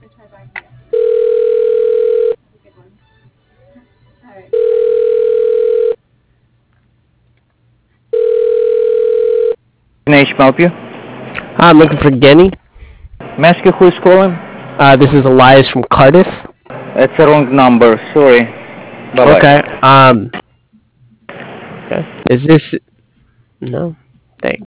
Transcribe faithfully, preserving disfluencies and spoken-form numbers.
Can I help you? Hi, I'm looking for Genny. May I ask you who is calling? Uh, this is Elias from Cardiff. That's the wrong number. Sorry. Bye bye. Okay. Um. Okay. Is this? No. Thanks.